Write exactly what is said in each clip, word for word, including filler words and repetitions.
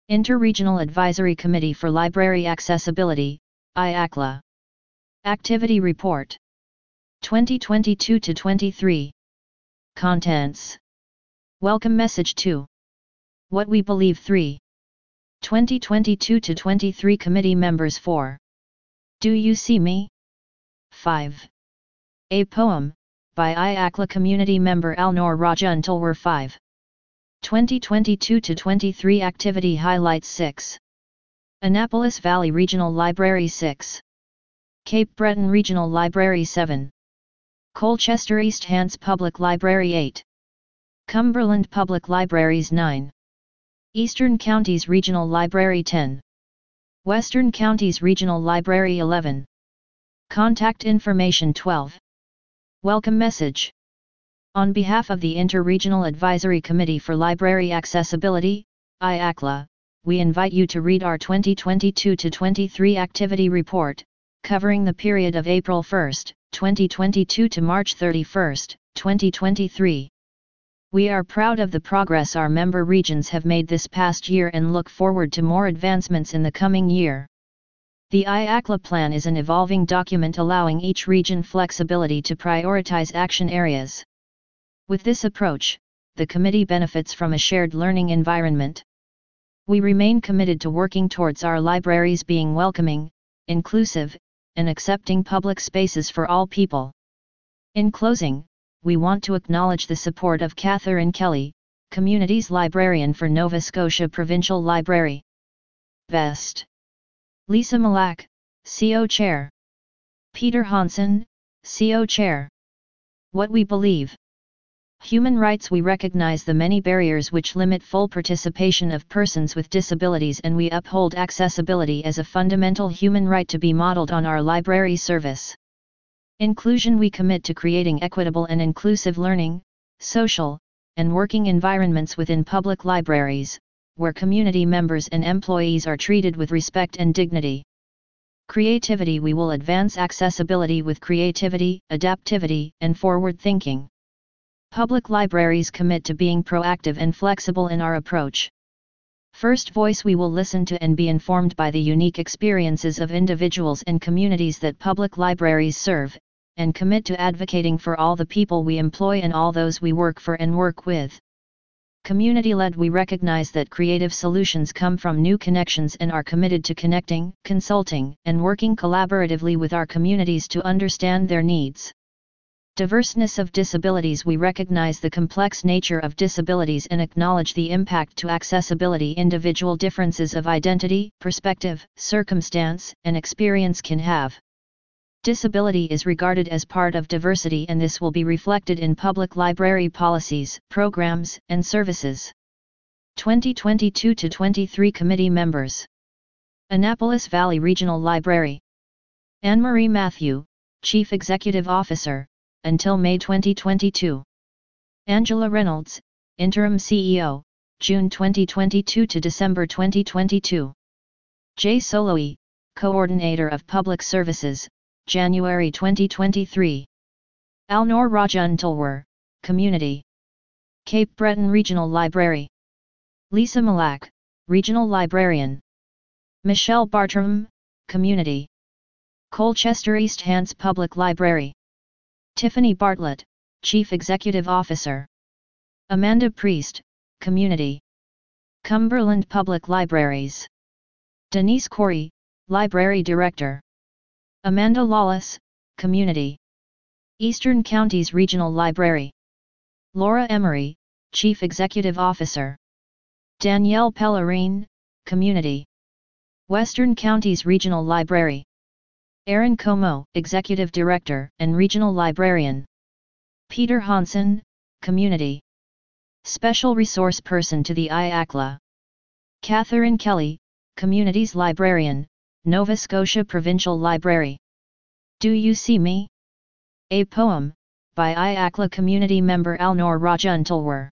Interregional Advisory Committee for Library Accessibility, I A C L A. Activity Report. twenty twenty-two to twenty-three. Contents. Welcome Message two. What we believe three. twenty twenty-two to twenty-three Committee Members four. Do you see me? five. A poem, by I A C L A Community Member Alnor Rajan Tulwar five. twenty twenty-two to twenty-three Activity Highlights six. Annapolis Valley Regional Library six. Cape Breton Regional Library seven. Colchester East Hants Public Library eight. Cumberland Public Libraries nine. Eastern Counties Regional Library ten. Western Counties Regional Library eleven. Contact Information twelve. Welcome Message. On behalf of the Interregional Advisory Committee for Library Accessibility, I A C L A, we invite you to read our twenty twenty-two to twenty-three Activity Report, covering the period of April first, twenty twenty-two to March thirty-first, twenty twenty-three. We are proud of the progress our member regions have made this past year and look forward to more advancements in the coming year. The I A C L A Plan is an evolving document allowing each region flexibility to prioritize action areas. With this approach, the committee benefits from a shared learning environment. We remain committed to working towards our libraries being welcoming, inclusive, and accepting public spaces for all people. In closing, we want to acknowledge the support of Catherine Kelly, Communities Librarian for Nova Scotia Provincial Library. Best. Lisa Malak, C O Chair. Peter Hansen, C O Chair. What we believe. Human rights. We recognize the many barriers which limit full participation of persons with disabilities, and we uphold accessibility as a fundamental human right to be modeled on our library service. Inclusion. We commit to creating equitable and inclusive learning, social, and working environments within public libraries, where community members and employees are treated with respect and dignity. Creativity. We will advance accessibility with creativity, adaptivity, and forward thinking. Public libraries commit to being proactive and flexible in our approach. First voice. We will listen to and be informed by the unique experiences of individuals and communities that public libraries serve, and commit to advocating for all the people we employ and all those we work for and work with. Community-led. We recognize that creative solutions come from new connections and are committed to connecting, consulting, and working collaboratively with our communities to understand their needs. Diverseness of disabilities. We recognize the complex nature of disabilities and acknowledge the impact to accessibility individual differences of identity, perspective, circumstance, and experience can have. Disability is regarded as part of diversity, and this will be reflected in public library policies, programs, and services. twenty twenty-two to twenty-three Committee Members. Annapolis Valley Regional Library. Anne-Marie Matthew, Chief Executive Officer, until May twenty twenty-two. Angela Reynolds, Interim C E O, June twenty twenty-two to December twenty twenty-two. Jay Soloe, Coordinator of Public Services, January twenty twenty-three. Alnor Rajan Tulwar, Community. Cape Breton Regional Library. Lisa Malak, Regional Librarian. Michelle Bartram, Community. Colchester East Hants Public Library. Tiffany Bartlett, Chief Executive Officer. Amanda Priest, Community. Cumberland Public Libraries. Denise Corey, Library Director. Amanda Lawless, Community. Eastern Counties Regional Library. Laura Emery, Chief Executive Officer. Danielle Pellerine, Community. Western Counties Regional Library. Aaron Como, Executive Director and Regional Librarian. Peter Hansen, Community. Special Resource Person to the I A C L A. Catherine Kelly, Communities Librarian, Nova Scotia Provincial Library. Do you see me? A poem, by I A C L A Community Member Alnor Rajan Tulwar.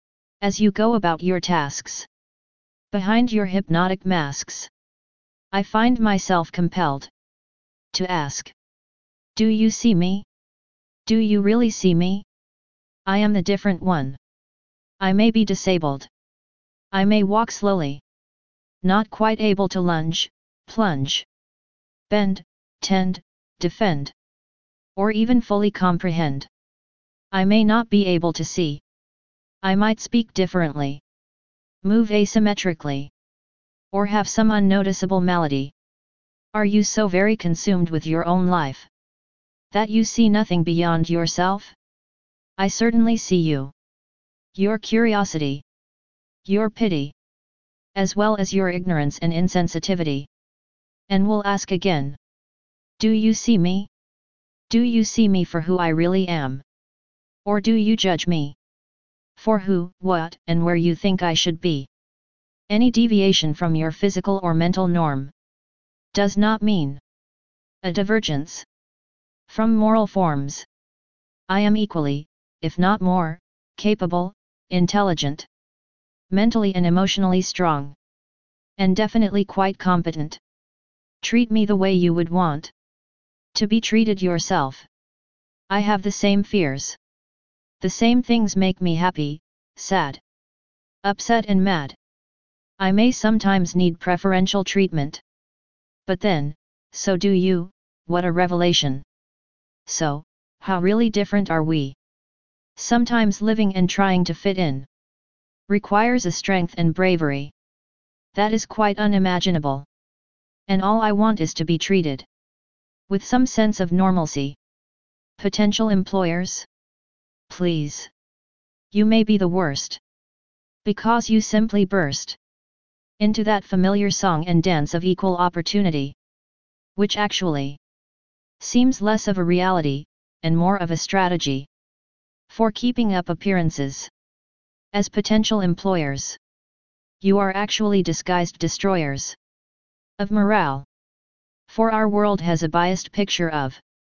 As you go about your tasks, behind your hypnotic masks, I find myself compelled to ask, do you see me? Do you really see me? I am the different one. I may be disabled. I may walk slowly. not quite able to lunge, plunge, bend, tend, defend, or even fully comprehend. I may not be able to see. I might speak differently, move asymmetrically, or have some unnoticeable malady. Are you so very consumed with your own life that you see nothing beyond yourself? I certainly see you. Your curiosity, your pity, as well as your ignorance and insensitivity. And will ask again. Do you see me? Do you see me for who I really am? Or do you judge me for who, what, and where you think I should be? Any deviation from your physical or mental norm does not mean a divergence from moral forms. I am equally, if not more, capable, intelligent, mentally and emotionally strong, and definitely quite competent. Treat me the way you would want to be treated yourself. I have the same fears. The same things make me happy, sad, upset and mad. I may sometimes need preferential treatment. But then, so do you. What a revelation. So, how really different are we? Sometimes living and trying to fit in requires a strength and bravery that is quite unimaginable. And all I want is to be treated with some sense of normalcy. Potential employers? Please. You may be the worst. Because you simply burst into that familiar song and dance of equal opportunity, which actually seems less of a reality, and more of a strategy for keeping up appearances. As potential employers, you are actually disguised destroyers of morale. For our world has a biased picture of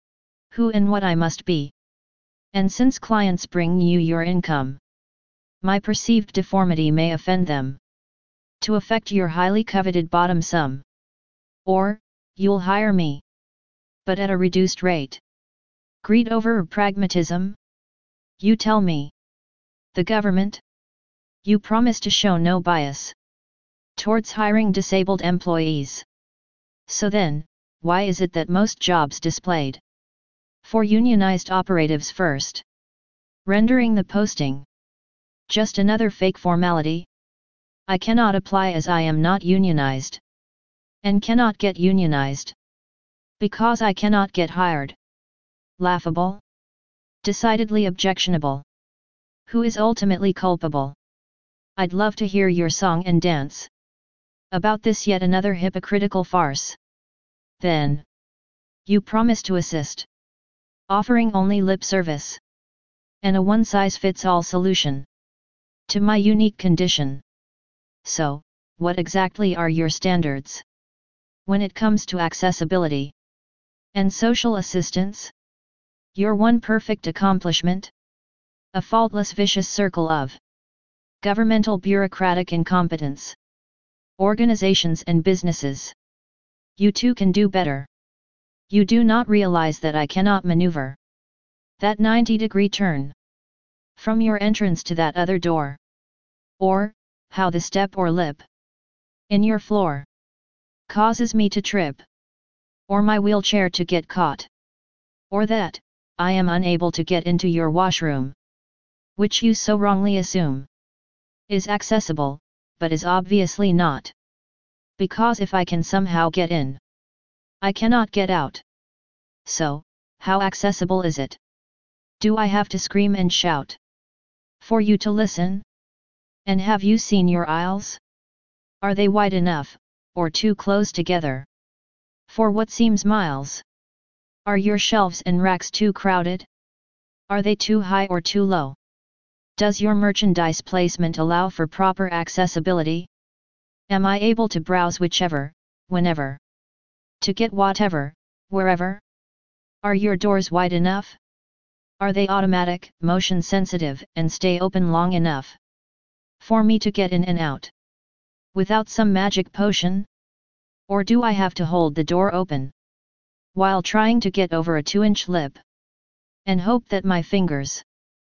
who and what I must be. And since clients bring you your income, my perceived deformity may offend them to affect your highly coveted bottom sum. Or, you'll hire me, but at a reduced rate. Greed over pragmatism? You tell me. The government? You promise to show no bias towards hiring disabled employees. So then, why is it that most jobs displayed for unionized operatives first, rendering the posting just another fake formality? I cannot apply as I am not unionized, and cannot get unionized because I cannot get hired. Laughable? Decidedly objectionable. Who is ultimately culpable? I'd love to hear your song and dance about this yet another hypocritical farce. Then, you promise to assist, offering only lip service and a one-size-fits-all solution to my unique condition. So, what exactly are your standards when it comes to accessibility and social assistance? Your one perfect accomplishment? A faultless vicious circle of governmental bureaucratic incompetence, organizations and businesses. You too can do better. You do not realize that I cannot maneuver that ninety degree turn from your entrance to that other door, or how the step or lip in your floor causes me to trip, or my wheelchair to get caught, or that I am unable to get into your washroom, which you so wrongly assume is accessible, but is obviously not. Because if I can somehow get in, I cannot get out. So, how accessible is it? Do I have to scream and shout for you to listen? And have you seen your aisles? Are they wide enough, or too close together for what seems miles? Are your shelves and racks too crowded? Are they too high or too low? Does your merchandise placement allow for proper accessibility? Am I able to browse whichever, whenever? To get whatever, wherever? Are your doors wide enough? Are they automatic, motion sensitive, and stay open long enough for me to get in and out without some magic potion? Or do I have to hold the door open while trying to get over a two-inch lip and hope that my fingers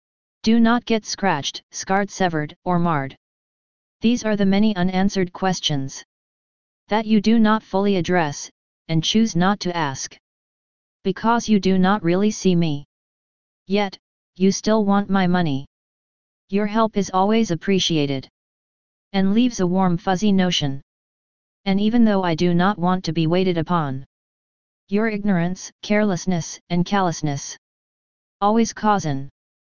do not get scratched, scarred, severed, or marred? These are the many unanswered questions that you do not fully address, and choose not to ask. Because you do not really see me. Yet, you still want my money. Your help is always appreciated. And leaves a warm fuzzy notion. And even though I do not want to be waited upon, your ignorance, carelessness, and callousness always cause an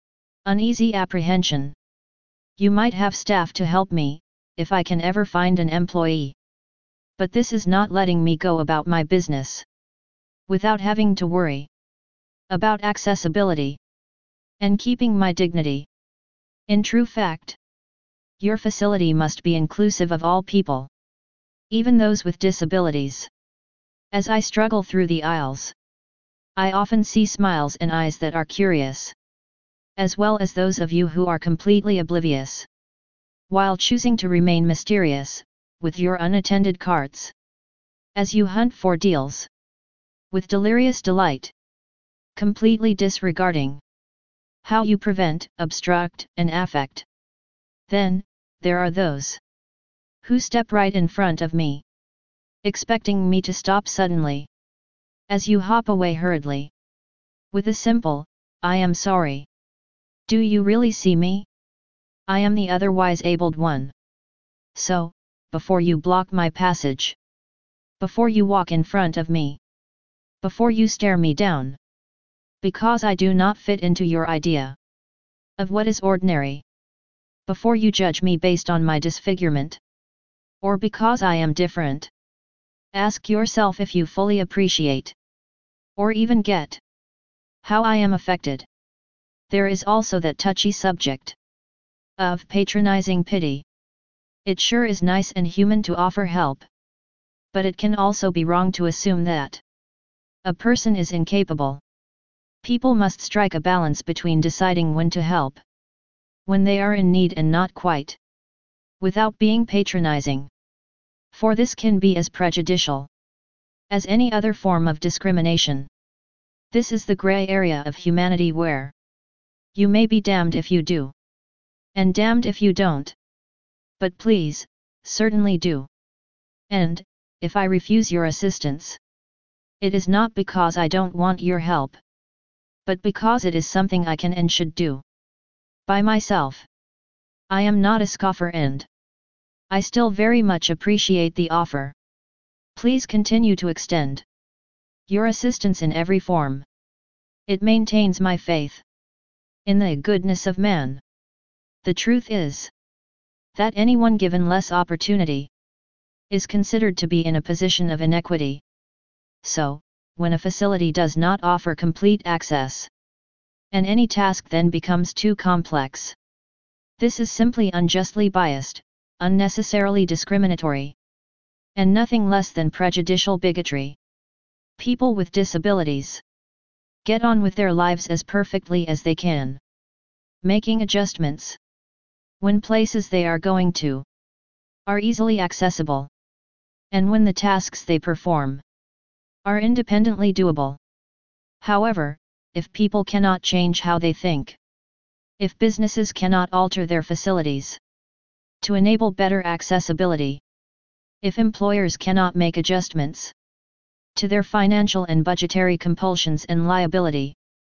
uneasy apprehension. You might have staff to help me, if I can ever find an employee. But this is not letting me go about my business without having to worry about accessibility and keeping my dignity. In true fact, your facility must be inclusive of all people, even those with disabilities. As I struggle through the aisles, I often see smiles and eyes that are curious, as well as those of you who are completely oblivious, while choosing to remain mysterious, with your unattended carts. As you hunt for deals, with delirious delight, completely disregarding how you prevent, obstruct, and affect. Then, there are those who step right in front of me, expecting me to stop suddenly. As you hop away hurriedly, with a simple, "I am sorry. Do you really see me? I am the otherwise abled one." So, before you block my passage, before you walk in front of me, before you stare me down, because I do not fit into your idea of what is ordinary, before you judge me based on my disfigurement, or because I am different, ask yourself if you fully appreciate, or even get, how I am affected. There is also that touchy subject of patronizing pity. It sure is nice and human to offer help, but it can also be wrong to assume that a person is incapable. People must strike a balance between deciding when to help, when they are in need and not quite, without being patronizing. For this can be as prejudicial as any other form of discrimination. This is the gray area of humanity where you may be damned if you do, and damned if you don't. But please, certainly do. And, if I refuse your assistance, it is not because I don't want your help, but because it is something I can and should do by myself. I am not a scoffer and I still very much appreciate the offer. Please continue to extend your assistance in every form. It maintains my faith in the goodness of man. The truth is that anyone given less opportunity is considered to be in a position of inequity. So, when a facility does not offer complete access, and any task then becomes too complex, this is simply unjustly biased, unnecessarily discriminatory, and nothing less than prejudicial bigotry. People with disabilities get on with their lives as perfectly as they can, making adjustments when places they are going to are easily accessible, and when the tasks they perform are independently doable. However, if people cannot change how they think, if businesses cannot alter their facilities to enable better accessibility, if employers cannot make adjustments to their financial and budgetary compulsions and liability,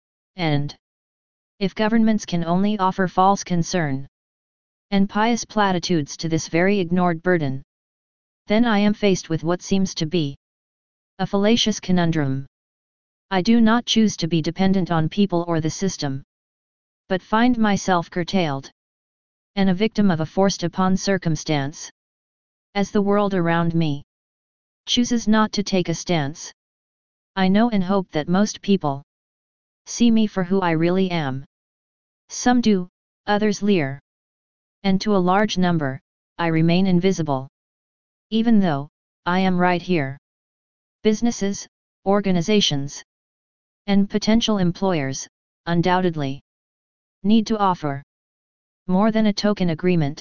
and if governments can only offer false concern and pious platitudes to this very ignored burden, then I am faced with what seems to be a fallacious conundrum. I do not choose to be dependent on people or the system, but find myself curtailed and a victim of a forced-upon circumstance, as the world around me chooses not to take a stance. I know and hope that most people see me for who I really am. Some do, others leer. And to a large number, I remain invisible, even though I am right here. Businesses, organizations, and potential employers, undoubtedly, need to offer more than a token agreement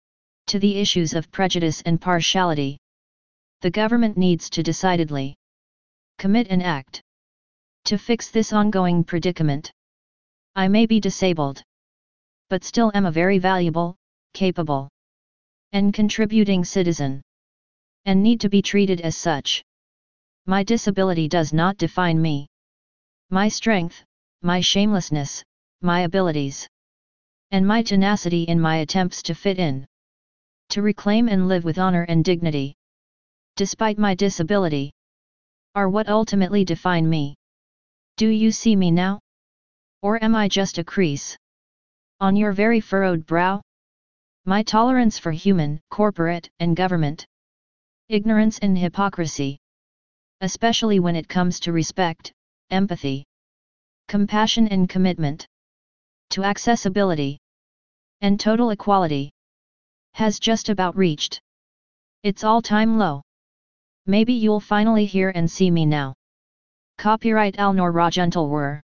to the issues of prejudice and partiality. The government needs to decidedly commit and act to fix this ongoing predicament. I may be disabled, but still am a very valuable, capable, and contributing citizen. and need to be treated as such. My disability does not define me. My strength, my shamelessness, my abilities, and my tenacity in my attempts to fit in, to reclaim and live with honor and dignity, despite my disability, are what ultimately define me. Do you see me now? Or am I just a crease on your very furrowed brow? My tolerance for human, corporate, and government ignorance and hypocrisy, especially when it comes to respect, empathy, compassion and commitment to accessibility and total equality, has just about reached its all-time low. Maybe you'll finally hear and see me now. Copyright Alnor Rajantalwar.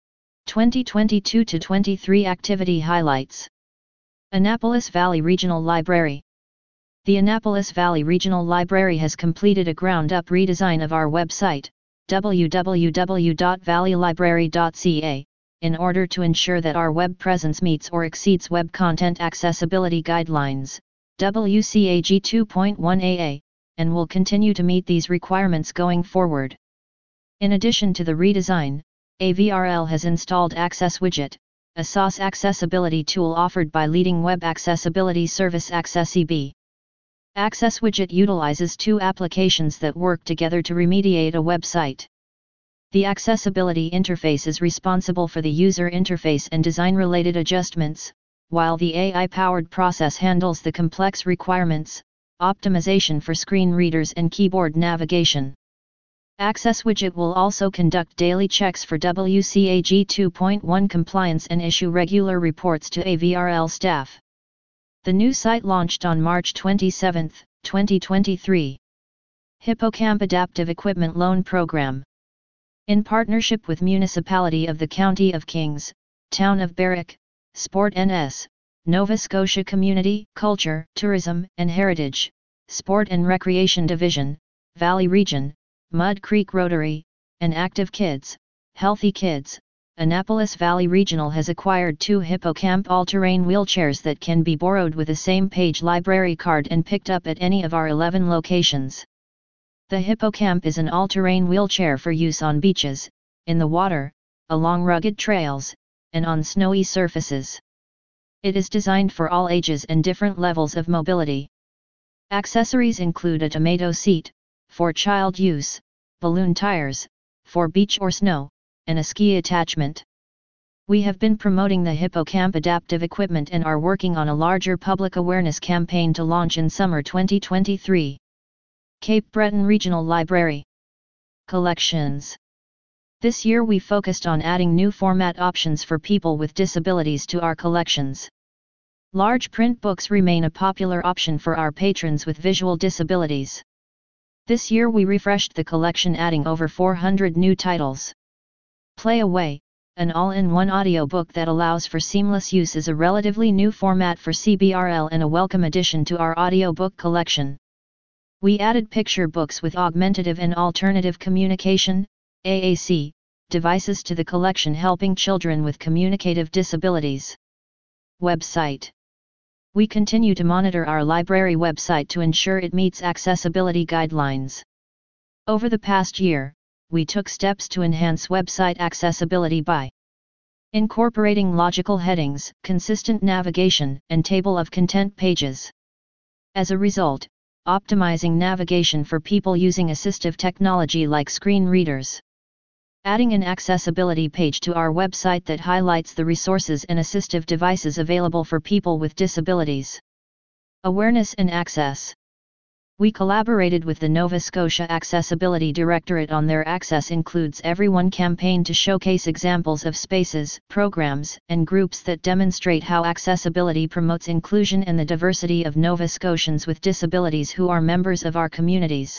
twenty twenty-two to twenty-three Activity Highlights. Annapolis Valley Regional Library. The Annapolis Valley Regional Library has completed a ground-up redesign of our website, w w w dot valley library dot c a, in order to ensure that our web presence meets or exceeds Web Content Accessibility Guidelines, W C A G two point one A A, and will continue to meet these requirements going forward. In addition to the redesign, A V R L has installed Access Widget, a S A S accessibility tool offered by leading web accessibility service AccessEB. Access Widget utilizes two applications that work together to remediate a website. The accessibility interface is responsible for the user interface and design-related adjustments, while the A I-powered process handles the complex requirements, optimization for screen readers and keyboard navigation. Access Widget will also conduct daily checks for W C A G two point one compliance and issue regular reports to A V R L staff. The new site launched on March twenty-seventh, twenty twenty-three. Hippocamp Adaptive Equipment Loan Program. In partnership with Municipality of the County of Kings, Town of Berwick, Sport N S, Nova Scotia Community, Culture, Tourism and Heritage, Sport and Recreation Division, Valley Region, Mud Creek Rotary, and Active Kids, Healthy Kids, Annapolis Valley Regional has acquired two Hippocamp all-terrain wheelchairs that can be borrowed with a same-page library card and picked up at any of our eleven locations. The Hippocamp is an all-terrain wheelchair for use on beaches, in the water, along rugged trails, and on snowy surfaces. It is designed for all ages and different levels of mobility. Accessories include a tomato seat, for child use, balloon tires, for beach or snow, and a ski attachment. We have been promoting the Hippocamp adaptive equipment and are working on a larger public awareness campaign to launch in summer twenty twenty-three. Cape Breton Regional Library. Collections. This year we focused on adding new format options for people with disabilities to our collections. Large print books remain a popular option for our patrons with visual disabilities. This year we refreshed the collection, adding over four hundred new titles. Play Away, an all-in-one audiobook that allows for seamless use, is a relatively new format for C B R L and a welcome addition to our audiobook collection. We added picture books with augmentative and alternative communication, A A C, devices to the collection, helping children with communicative disabilities. Website. We continue to monitor our library website to ensure it meets accessibility guidelines. Over the past year, we took steps to enhance website accessibility by incorporating logical headings, consistent navigation, and table of content pages. As a result, optimizing navigation for people using assistive technology like screen readers. Adding an accessibility page to our website that highlights the resources and assistive devices available for people with disabilities. Awareness and access. We collaborated with the Nova Scotia Accessibility Directorate on their Access Includes Everyone campaign to showcase examples of spaces, programs, and groups that demonstrate how accessibility promotes inclusion and the diversity of Nova Scotians with disabilities who are members of our communities.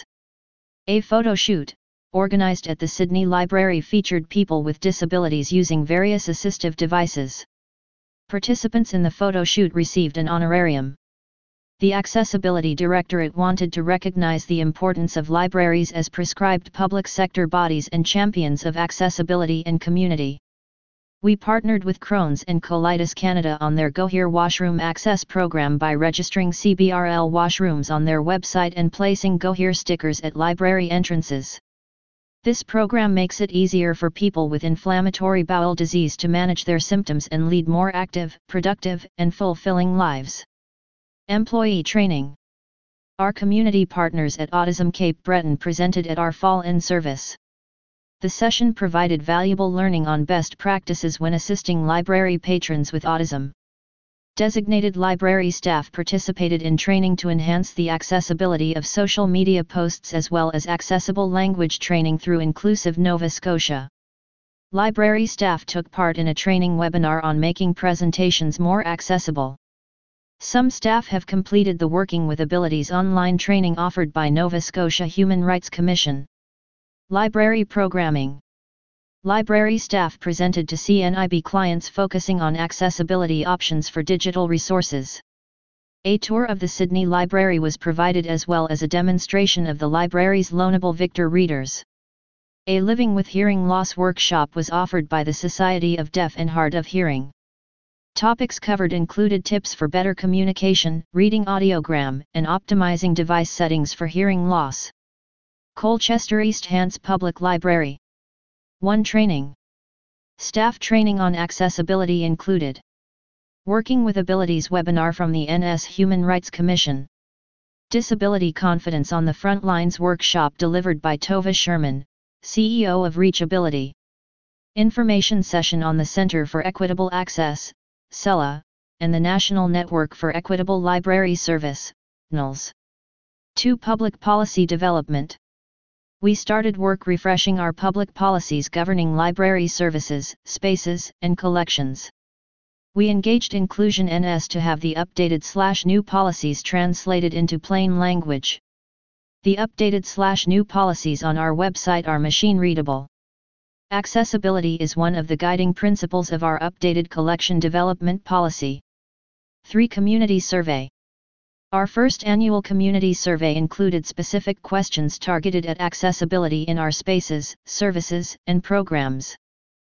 A photo shoot, organized at the Sydney Library, featured people with disabilities using various assistive devices. Participants in the photo shoot received an honorarium. The Accessibility Directorate wanted to recognize the importance of libraries as prescribed public sector bodies and champions of accessibility and community. We partnered with Crohn's and Colitis Canada on their Go Here Washroom Access program by registering C B R L washrooms on their website and placing Go Here stickers at library entrances. This program makes it easier for people with inflammatory bowel disease to manage their symptoms and lead more active, productive, and fulfilling lives. Employee training. Our community partners at Autism Cape Breton presented at our Fall In service. The session provided valuable learning on best practices when assisting library patrons with autism. Designated library staff participated in training to enhance the accessibility of social media posts as well as accessible language training through Inclusive Nova Scotia. Library staff took part in a training webinar on making presentations more accessible. Some staff have completed the Working with Abilities online training offered by Nova Scotia Human Rights Commission. Library programming. Library staff presented to C N I B clients focusing on accessibility options for digital resources. A tour of the Sydney Library was provided as well as a demonstration of the library's loanable Victor readers. A Living with Hearing Loss workshop was offered by the Society of Deaf and Hard of Hearing. Topics covered included tips for better communication, reading audiogram, and optimizing device settings for hearing loss. Colchester East Hants Public Library. one Training. Staff training on accessibility included Working with Abilities webinar from the N S Human Rights Commission. Disability Confidence on the Front Lines workshop delivered by Tova Sherman, C E O of Reachability. Information session on the Center for Equitable Access, C E L A, and the National Network for Equitable Library Service, N L S. two Public Policy Development. We started work refreshing our public policies governing library services, spaces, and collections. We engaged Inclusion N S to have the updated slash new policies translated into plain language. The updated slash new policies on our website are machine readable. Accessibility is one of the guiding principles of our updated collection development policy. three Community Survey. Our first annual community survey included specific questions targeted at accessibility in our spaces, services, and programs.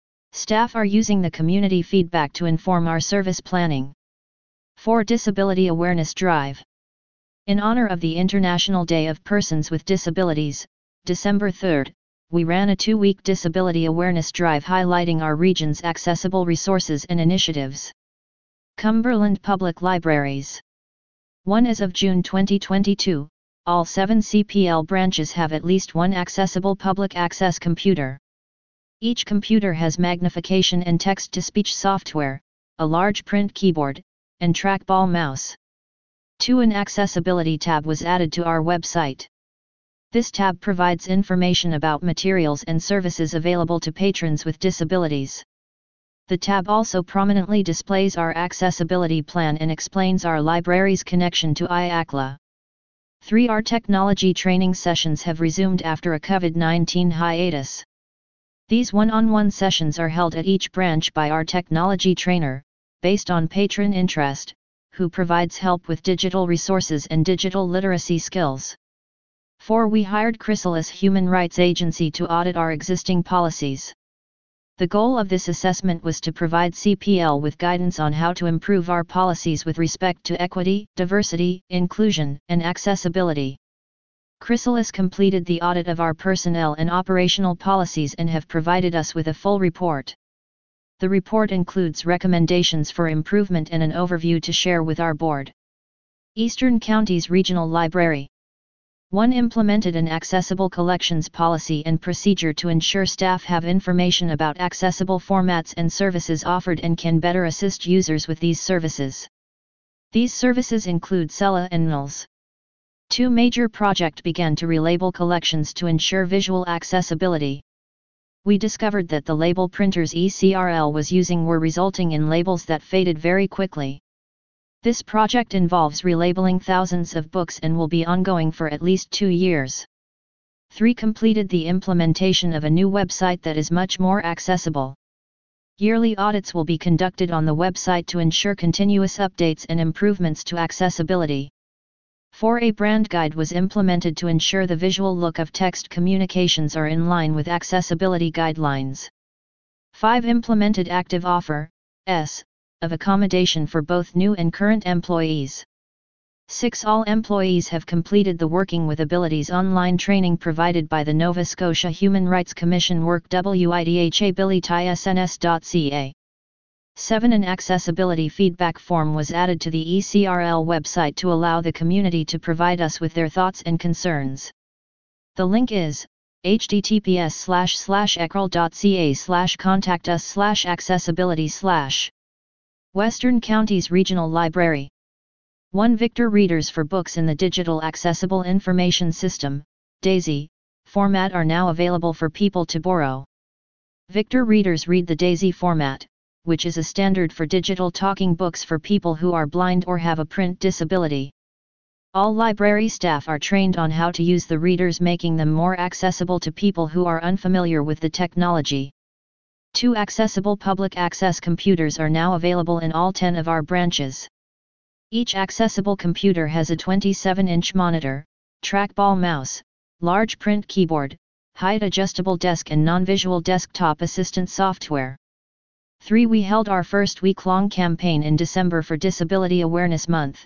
Staff are using the community feedback to inform our service planning. four Disability Awareness Drive. In honor of the International Day of Persons with Disabilities, December third, we ran a two-week disability awareness drive highlighting our region's accessible resources and initiatives. Cumberland Public Libraries. one As of June twenty twenty-two, all seven C P L branches have at least one accessible public access computer. Each computer has magnification and text-to-speech software, a large print keyboard, and trackball mouse. two An accessibility tab was added to our website. This tab provides information about materials and services available to patrons with disabilities. The tab also prominently displays our accessibility plan and explains our library's connection to I A C L A. three Our technology training sessions have resumed after a COVID nineteen hiatus. These one-on-one sessions are held at each branch by our technology trainer, based on patron interest, who provides help with digital resources and digital literacy skills. four We hired Chrysalis Human Rights Agency to audit our existing policies. The goal of this assessment was to provide C P L with guidance on how to improve our policies with respect to equity, diversity, inclusion, and accessibility. Chrysalis completed the audit of our personnel and operational policies and have provided us with a full report. The report includes recommendations for improvement and an overview to share with our board. Eastern Counties Regional Library. one Implemented an accessible collections policy and procedure to ensure staff have information about accessible formats and services offered and can better assist users with these services. These services include C E L A and N L S. Two Major project began to relabel collections to ensure visual accessibility. We discovered that the label printers E C R L was using were resulting in labels that faded very quickly. This project involves relabeling thousands of books and will be ongoing for at least two years. three Completed the implementation of a new website that is much more accessible. Yearly audits will be conducted on the website to ensure continuous updates and improvements to accessibility. four A brand guide was implemented to ensure the visual look of text communications are in line with accessibility guidelines. five Implemented active offer, S, of accommodation for both new and current employees. six All employees have completed the Working with Abilities online training provided by the Nova Scotia Human Rights Commission Work withability.s n s.ca. seven An accessibility feedback form was added to the E C R L website to allow the community to provide us with their thoughts and concerns. The link is https slash slash ecrl.ca slash contact us slash accessibility slash Western Counties Regional Library. one Victor Readers for books in the Digital Accessible Information System, DAISY, format are now available for people to borrow. Victor Readers read the DAISY format, which is a standard for digital talking books for people who are blind or have a print disability. All library staff are trained on how to use the readers, making them more accessible to people who are unfamiliar with the technology. Two accessible public access computers are now available in all ten of our branches. Each accessible computer has a twenty-seven inch monitor, trackball mouse, large print keyboard, height-adjustable desk and non-visual desktop assistant software. three We held our first week-long campaign in December for Disability Awareness Month.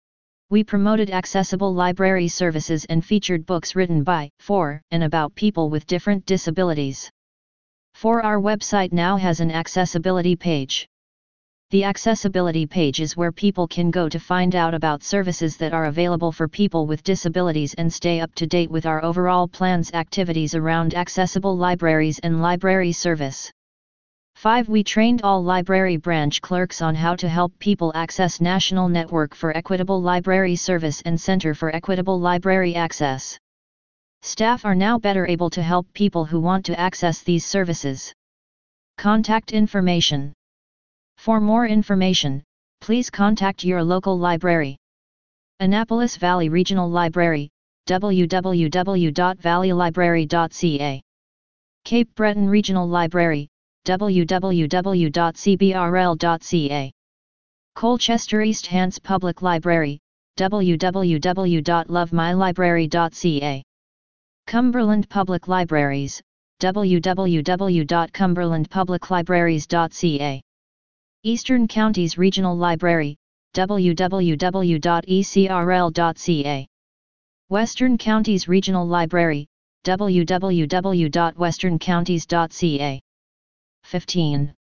We promoted accessible library services and featured books written by, for, and about people with different disabilities. four Our website now has an accessibility page. The accessibility page is where people can go to find out about services that are available for people with disabilities and stay up to date with our overall plans, activities around accessible libraries and library service. five We trained all library branch clerks on how to help people access National Network for Equitable Library Service and Center for Equitable Library Access. Staff are now better able to help people who want to access these services. Contact information. For more information, please contact your local library. Annapolis Valley Regional Library, w w w dot valley library dot c a. Cape Breton Regional Library, w w w dot c b r l dot c a. Colchester East Hants Public Library, w w w dot love my library dot c a. Cumberland Public Libraries, w w w dot cumberland public libraries dot c a. Eastern Counties Regional Library, w w w dot e c r l dot c a. Western Counties Regional Library, w w w dot western counties dot c a. fifteen